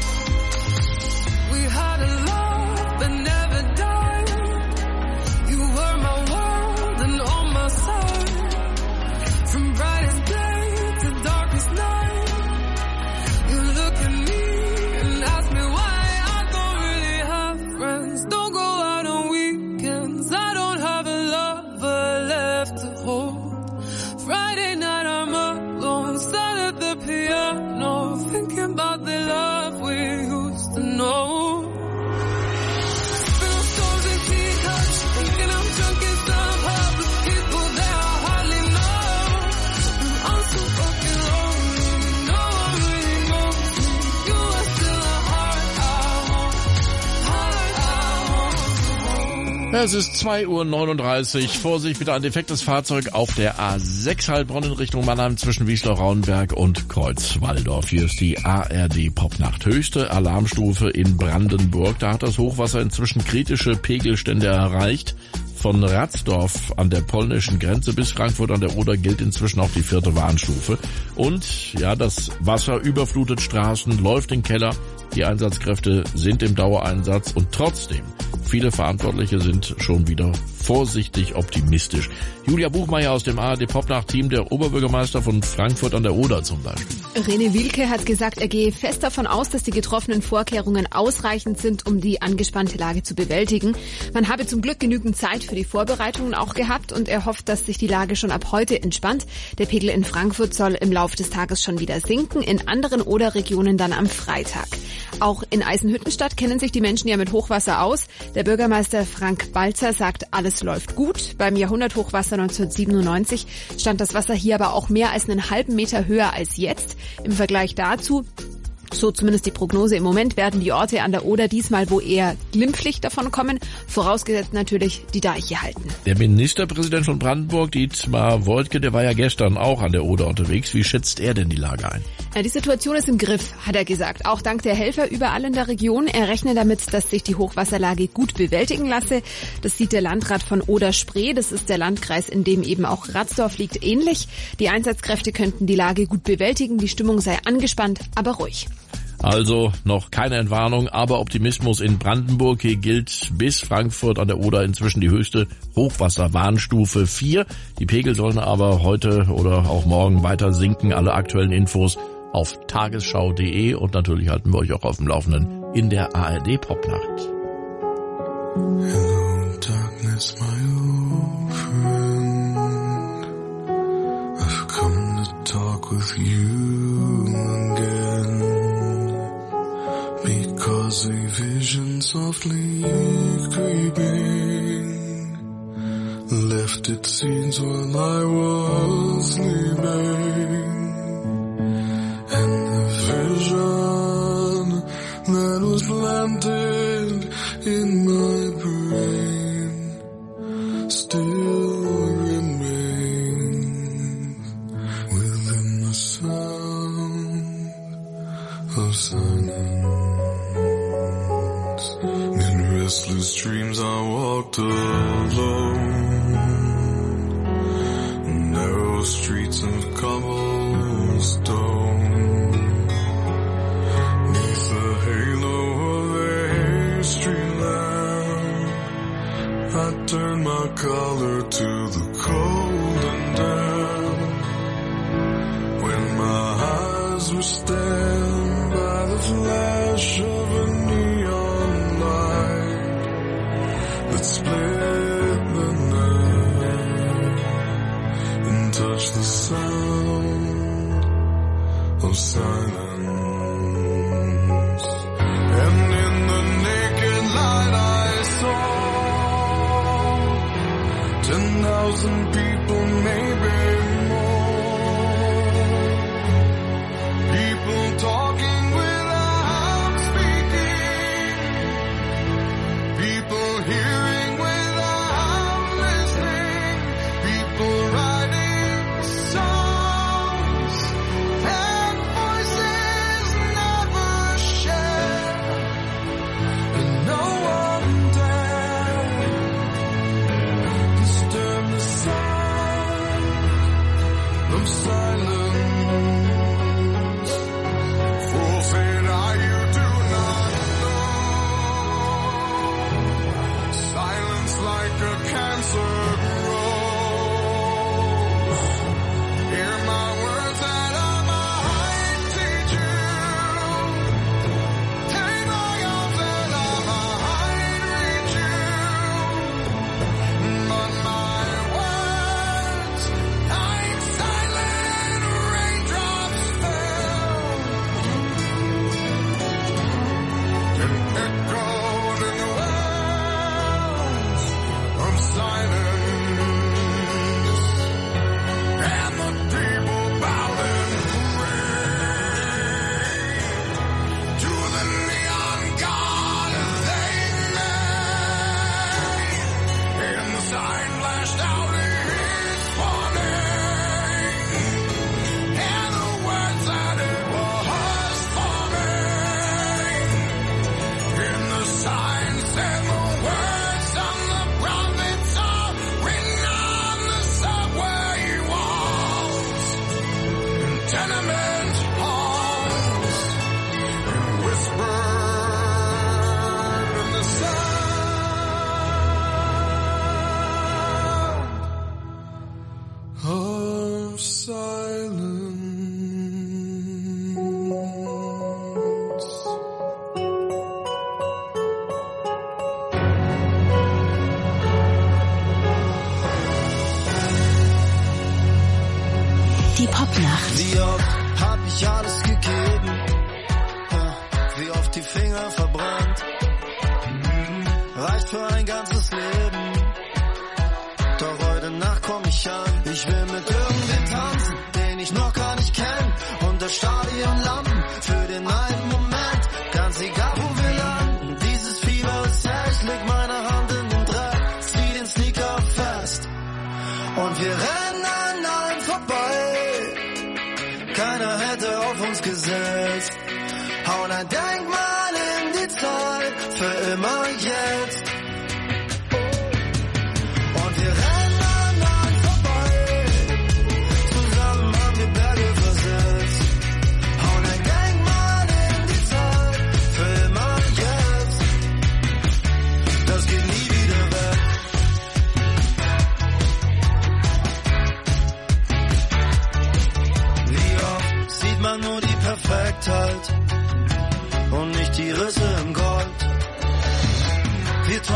We had a love that never died. You were my world and on my side. From brightest day to darkest night. You look at me and ask me why I don't really have friends. Don't go out on weekends. I don't have a lover left to hold. Friday night I'm alone, sat at the piano, thinking about the love we used to know. Spilling stones and teacups, thinking I'm drunk in some pub with people that I hardly know. I'm so fucking lonely, no one really knows me. You are still a heart I want, heart I want to hold. Es ist zwei Uhr neununddreißig. Vorsicht, bitte ein defektes Fahrzeug auf der A sechs Heilbronn in Richtung Mannheim zwischen Wiesloch-Rauenberg und Kreuzwaldorf. Hier ist die A R D Popnacht. Höchste Alarmstufe in Brandenburg. Da hat das Hochwasser inzwischen kritische Pegelstände erreicht. Von Ratzdorf an der polnischen Grenze bis Frankfurt an der Oder gilt inzwischen auch die vierte Warnstufe. Und ja, das Wasser überflutet Straßen, läuft in den Keller. Die Einsatzkräfte sind im Dauereinsatz und trotzdem, viele Verantwortliche sind schon wieder vorsichtig optimistisch. Julia Buchmeier aus dem A R D Popnacht-Team, der Oberbürgermeister von Frankfurt an der Oder zum Beispiel. René Wilke hat gesagt, er gehe fest davon aus, dass die getroffenen Vorkehrungen ausreichend sind, um die angespannte Lage zu bewältigen. Man habe zum Glück genügend Zeit für die Vorbereitungen auch gehabt und er hofft, dass sich die Lage schon ab heute entspannt. Der Pegel in Frankfurt soll im Laufe des Tages schon wieder sinken, in anderen Oder-Regionen dann am Freitag. Auch in Eisenhüttenstadt kennen sich die Menschen ja mit Hochwasser aus. Der Bürgermeister Frank Balzer sagt, alles läuft gut. Beim Jahrhunderthochwasser neunzehnhundertsiebenundneunzig stand das Wasser hier aber auch mehr als einen halben Meter höher als jetzt. Im Vergleich dazu, so zumindest die Prognose im Moment, werden die Orte an der Oder diesmal wohl eher glimpflich davon kommen, vorausgesetzt natürlich die Deiche halten. Der Ministerpräsident von Brandenburg, Dietmar Woidke, der war ja gestern auch an der Oder unterwegs. Wie schätzt er denn die Lage ein? Ja, die Situation ist im Griff, hat er gesagt. Auch dank der Helfer überall in der Region. Er rechnet damit, dass sich die Hochwasserlage gut bewältigen lasse. Das sieht der Landrat von Oder-Spree, das ist der Landkreis, in dem eben auch Ratzdorf liegt, ähnlich. Die Einsatzkräfte könnten die Lage gut bewältigen. Die Stimmung sei angespannt, aber ruhig. Also noch keine Entwarnung, aber Optimismus in Brandenburg. Hier gilt bis Frankfurt an der Oder inzwischen die höchste Hochwasserwarnstufe vier. Die Pegel sollen aber heute oder auch morgen weiter sinken. Alle aktuellen Infos auf tagesschau punkt de und natürlich halten wir euch auch auf dem Laufenden in der A R D Popnacht. Hello, darkness, my old with you again, because a vision softly creeping left its scenes while I was sleeping, and the vision that was planted in my brain still remains within the sound of silence. In restless dreams I walked alone, narrow streets of cobblestone, neath the halo of a street lamp, I turned my collar to the cold and damp. When my eyes were stabbed by the flash of a neon light that split the night and touched the sound of silence. And in the naked light I saw ten thousand people, maybe more, people talking without speaking, people hearing without listening, people writing songs and voices never shared, and no one dared disturb the sound of silence. Forfeit are you do not know. Silence like a cancer grows. Hear my words that I might teach you. Take my arms that I might reach you. But my words, like silent raindrops fell, and echoed in the wells of silence. And the people bowed and prayed to the neon god they made, and the sign flashed out his warning, and the words that it was forming, and the sign said the words of the prophets are written on the subway walls, in tenement halls, and whispered in the sound of silence. Die Popnacht. Wie oft hab ich alles gegeben, ja, wie oft die Finger verbrannt, reicht für ein ganzes Leben. Doch heute Nacht komm ich an, ich will mit irgendwem tanzen, den ich noch gar nicht kenn, unter Stadionlampen für den einen Moment, ganz egal wo wir landen. Dieses Fieber ist echt, leg meine Hand in den Dreck, zieh den Sneaker fest und wir rennen an allen vorbei. Keiner hätte auf uns gesetzt. Hau ein Denkmal in die Zeit, für immer jetzt. Und wir rennen an allen vorbei. Zusammen haben wir Berge versetzt. Hau ein Denkmal in die Zeit, für immer jetzt. Das geht nie wieder weg. Wie oft sieht man nur die Perfektheit und nicht die Risse im Gold. Wir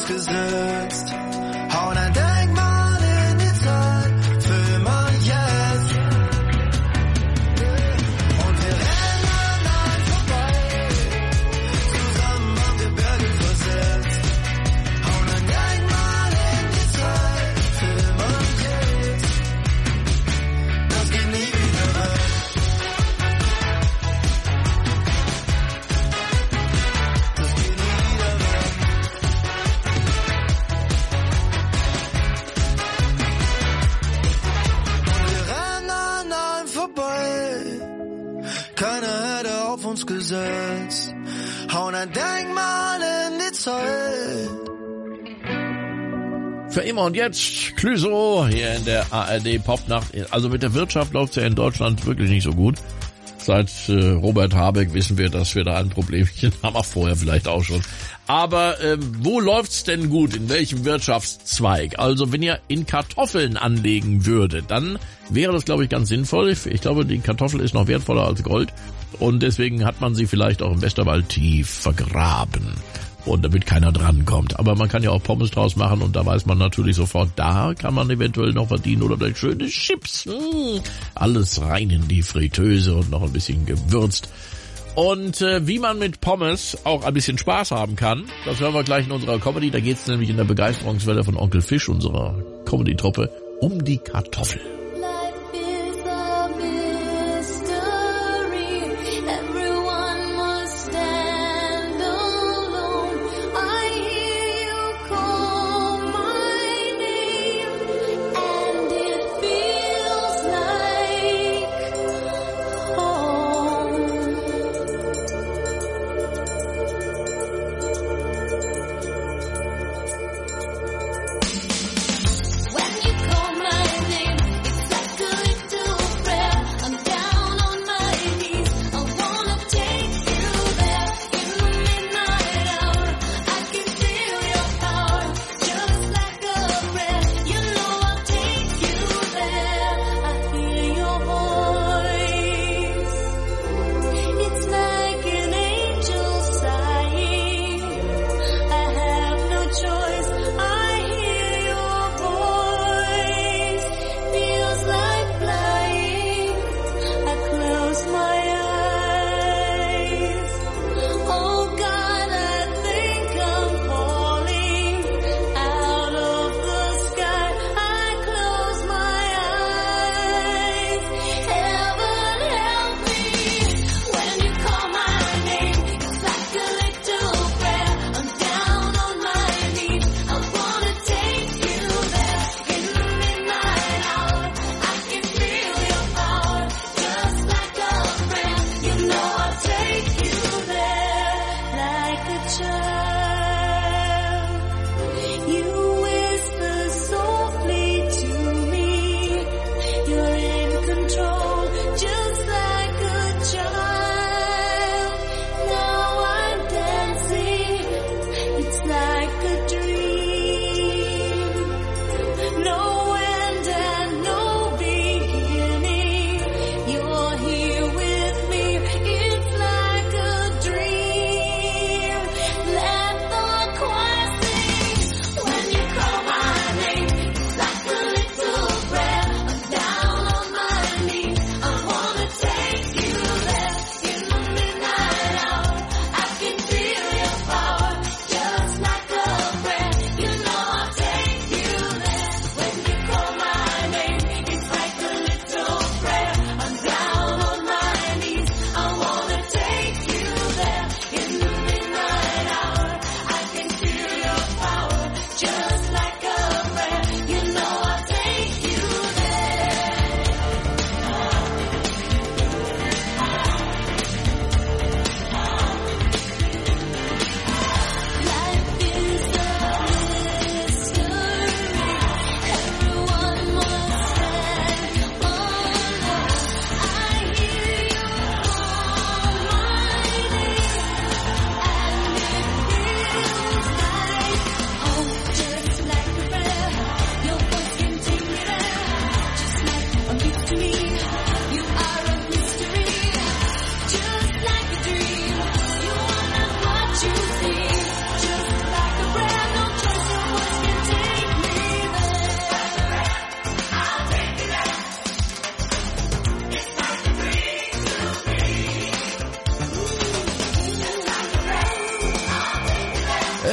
uns gesetzt. Hauen ein Denkmal in die Zeit für immer und jetzt. Und wir rennen an allen vorbei. Zusammen haben wir Berge versetzt. Hauen ein Denkmal in die Zeit für immer und jetzt. Das geht nie wieder weg. Keiner hätte auf uns gesetzt. Hauen ein Denkmal in die Zeit. Für immer und jetzt, Clouseau hier in der A R D Popnacht. Also mit der Wirtschaft läuft's ja in Deutschland wirklich nicht so gut. Seit äh, Robert Habeck wissen wir, dass wir da ein Problemchen haben, auch vorher vielleicht auch schon. Aber ähm, wo läuft's denn gut? In welchem Wirtschaftszweig? Also wenn ihr in Kartoffeln anlegen würdet, dann wäre das, glaube ich, ganz sinnvoll. Ich glaube, die Kartoffel ist noch wertvoller als Gold. Und deswegen hat man sie vielleicht auch im Westerwald tief vergraben. Und damit keiner drankommt. Aber man kann ja auch Pommes draus machen und da weiß man natürlich sofort, da kann man eventuell noch verdienen oder vielleicht schöne Chips. Mmh. Alles rein in die Fritteuse und noch ein bisschen gewürzt. Und äh, wie man mit Pommes auch ein bisschen Spaß haben kann, das hören wir gleich in unserer Comedy. Da geht es nämlich in der Begeisterungswelle von Onkel Fisch, unserer Comedy-Truppe, um die Kartoffel. When you call my name, it's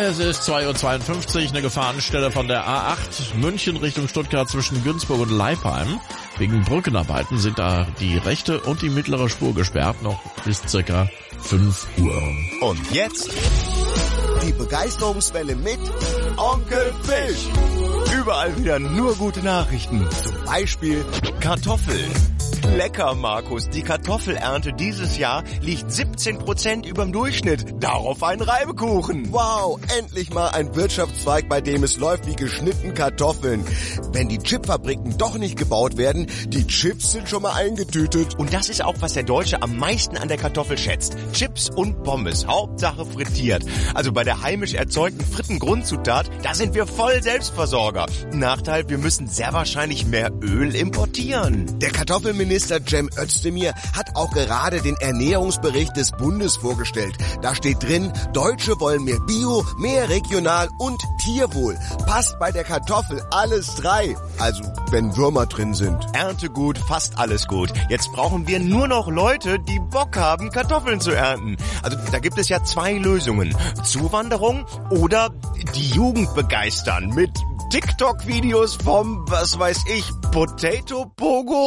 Es ist zwei Uhr zweiundfünfzig, eine Gefahrenstelle von der A acht München Richtung Stuttgart zwischen Günzburg und Leipheim. Wegen Brückenarbeiten sind da die rechte und die mittlere Spur gesperrt, noch bis circa fünf Uhr. Und jetzt die Begeisterungswelle mit Onkel Fisch. Überall wieder nur gute Nachrichten. Zum Beispiel Kartoffeln. Lecker, Markus. Die Kartoffelernte dieses Jahr liegt siebzehn Prozent überm Durchschnitt. Darauf ein Reibekuchen. Wow, endlich mal ein Wirtschaftszweig, bei dem es läuft wie geschnitten Kartoffeln. Wenn die Chipfabriken doch nicht gebaut werden, die Chips sind schon mal eingetütet. Und das ist auch, was der Deutsche am meisten an der Kartoffel schätzt. Chips und Pommes, Hauptsache frittiert. Also bei der heimisch erzeugten Frittengrundzutat, da sind wir voll Selbstversorger. Nachteil, wir müssen sehr wahrscheinlich mehr Öl importieren. Der Kartoffelminister Cem Özdemir hat auch gerade den Ernährungsbericht des Bundes vorgestellt. Da steht drin, Deutsche wollen mehr Bio, mehr regional und Tierwohl. Passt bei der Kartoffel alles drei. Also, wenn Würmer drin sind. Ernte gut, fast alles gut. Jetzt brauchen wir nur noch Leute, die Bock haben, Kartoffeln zu ernten. Also, da gibt es ja zwei Lösungen. Zuwanderung oder die Jugend begeistern mit TikTok-Videos vom, was weiß ich, Potato Pogo?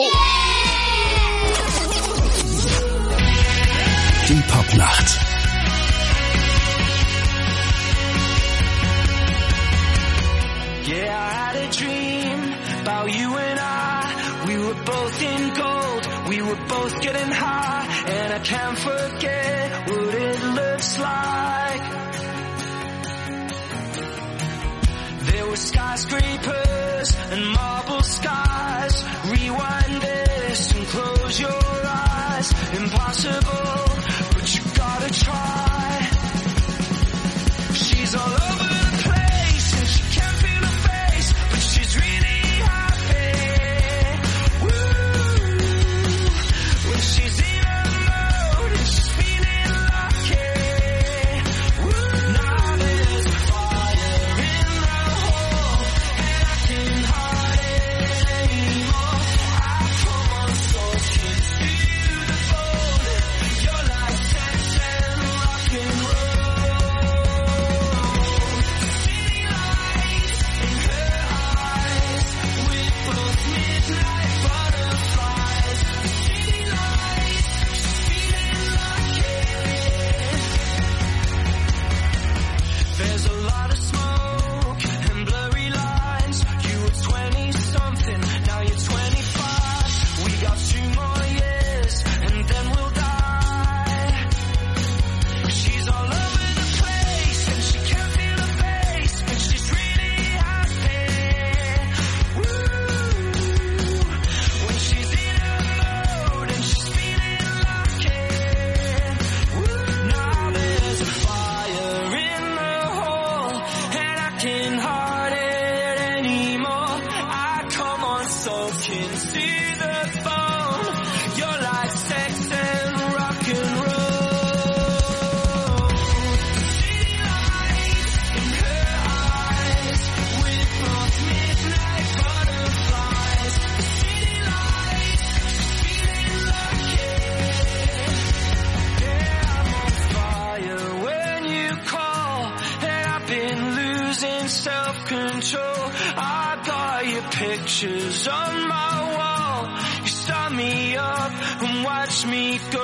Die Popnacht. Yeah, I had a dream about you and I. We were both in gold, we were both getting high, and I can't forget what it looks like. There were skyscrapers and marble skies. Rewind this and close your eyes. Impossible, but you gotta try. She's all over the place and she can't feel her face, but she's really happy. Woo! When she's in her mode and she's feeling lucky. Woo! Now there's a fire in the hole and I can't hide it anymore. I come on so it's beautiful. You're like sex and rock and roll. City lights in her eyes with both midnight butterflies. City lights, she's feeling lucky. There's a lot of smoke and blurry lines. You were twenty something, now you're twenty-five. We got two more years and then we'll die. She's all over the place and she can't feel her face, but she's really happy. Woo! When she's in her mode and she's feeling lucky. Woo! Now there's a fire in the hole and I can't hide it anymore. I come on soaking to the bone. You're like sex and rock and roll. City lights in her eyes with both midnight butterflies. City lights, she's feeling lucky. Yeah, I'm on fire when you call, and I've been losing self-control. I got your pictures on my wall. You start me up and watch me go.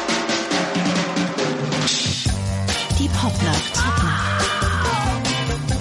Die Popnacht.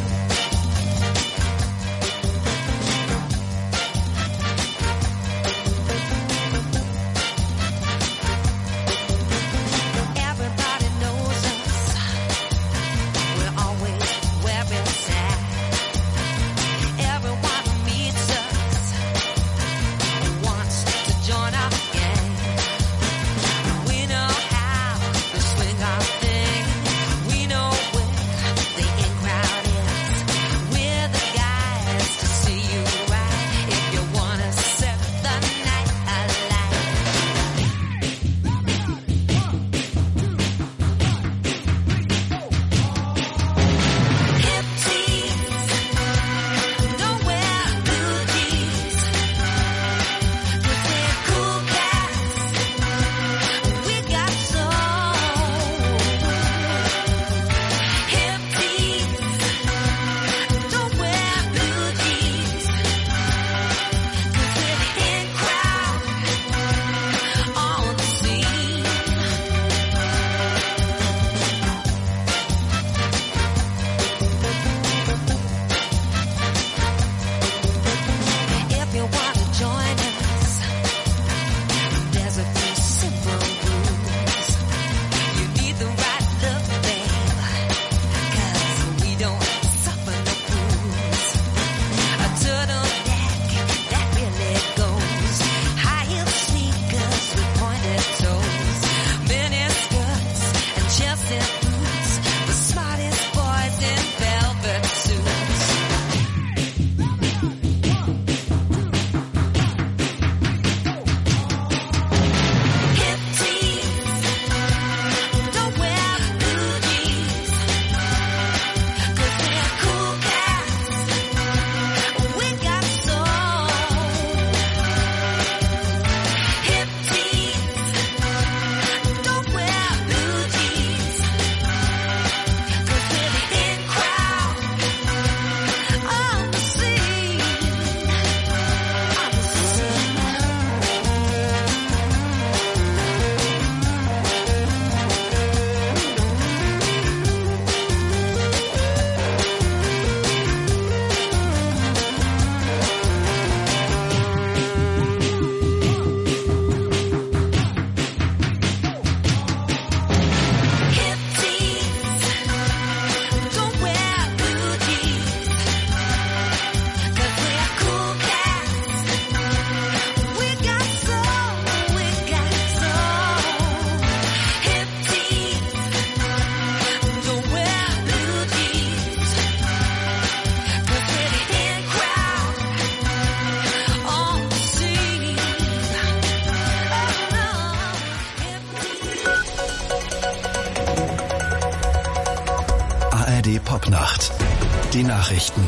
Die Nachrichten.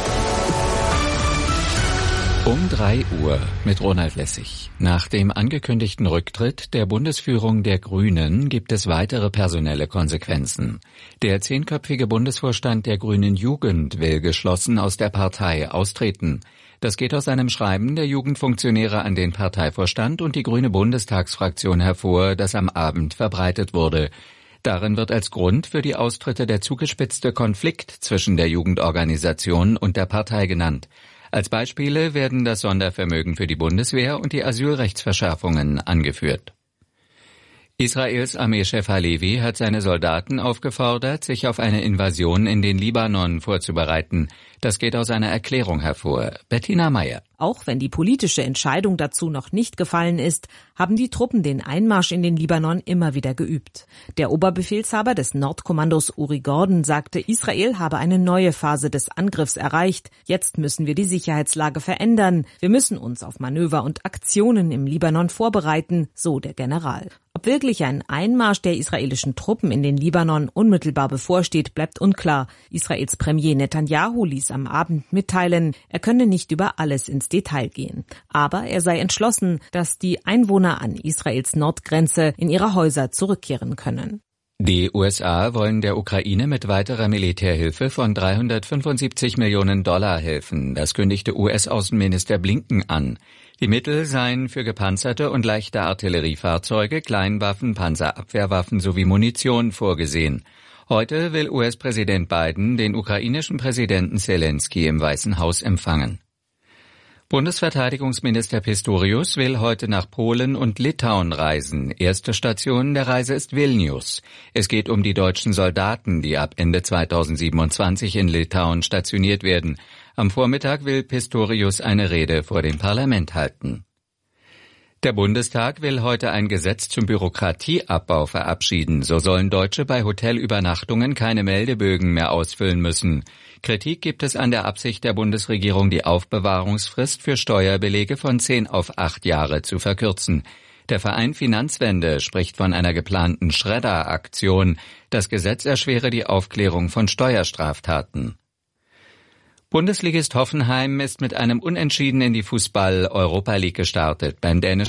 Um drei Uhr mit Ronald Lessig. Nach dem angekündigten Rücktritt der Bundesführung der Grünen gibt es weitere personelle Konsequenzen. Der zehnköpfige Bundesvorstand der Grünen Jugend will geschlossen aus der Partei austreten. Das geht aus einem Schreiben der Jugendfunktionäre an den Parteivorstand und die Grüne Bundestagsfraktion hervor, das am Abend verbreitet wurde. Darin wird als Grund für die Austritte der zugespitzte Konflikt zwischen der Jugendorganisation und der Partei genannt. Als Beispiele werden das Sondervermögen für die Bundeswehr und die Asylrechtsverschärfungen angeführt. Israels Armeechef Halevi hat seine Soldaten aufgefordert, sich auf eine Invasion in den Libanon vorzubereiten. Das geht aus einer Erklärung hervor. Bettina Meyer. Auch wenn die politische Entscheidung dazu noch nicht gefallen ist, haben die Truppen den Einmarsch in den Libanon immer wieder geübt. Der Oberbefehlshaber des Nordkommandos Uri Gordon sagte, Israel habe eine neue Phase des Angriffs erreicht. Jetzt müssen wir die Sicherheitslage verändern. Wir müssen uns auf Manöver und Aktionen im Libanon vorbereiten, so der General. Ob wirklich ein Einmarsch der israelischen Truppen in den Libanon unmittelbar bevorsteht, bleibt unklar. Israels Premier Netanyahu ließ am Abend mitteilen, er könne nicht über alles ins Detail gehen. Aber er sei entschlossen, dass die Einwohner an Israels Nordgrenze in ihre Häuser zurückkehren können. Die U S A wollen der Ukraine mit weiterer Militärhilfe von dreihundertfünfundsiebzig Millionen Dollar helfen. Das kündigte U S-Außenminister Blinken an. Die Mittel seien für gepanzerte und leichte Artilleriefahrzeuge, Kleinwaffen, Panzerabwehrwaffen sowie Munition vorgesehen. Heute will U S-Präsident Biden den ukrainischen Präsidenten Zelensky im Weißen Haus empfangen. Bundesverteidigungsminister Pistorius will heute nach Polen und Litauen reisen. Erste Station der Reise ist Vilnius. Es geht um die deutschen Soldaten, die ab Ende zweitausendsiebenundzwanzig in Litauen stationiert werden. Am Vormittag will Pistorius eine Rede vor dem Parlament halten. Der Bundestag will heute ein Gesetz zum Bürokratieabbau verabschieden. So sollen Deutsche bei Hotelübernachtungen keine Meldebögen mehr ausfüllen müssen. Kritik gibt es an der Absicht der Bundesregierung, die Aufbewahrungsfrist für Steuerbelege von zehn auf acht Jahre zu verkürzen. Der Verein Finanzwende spricht von einer geplanten Schredder-Aktion. Das Gesetz erschwere die Aufklärung von Steuerstraftaten. Bundesligist Hoffenheim ist mit einem Unentschieden in die Fußball-Europa League gestartet. Beim dänischen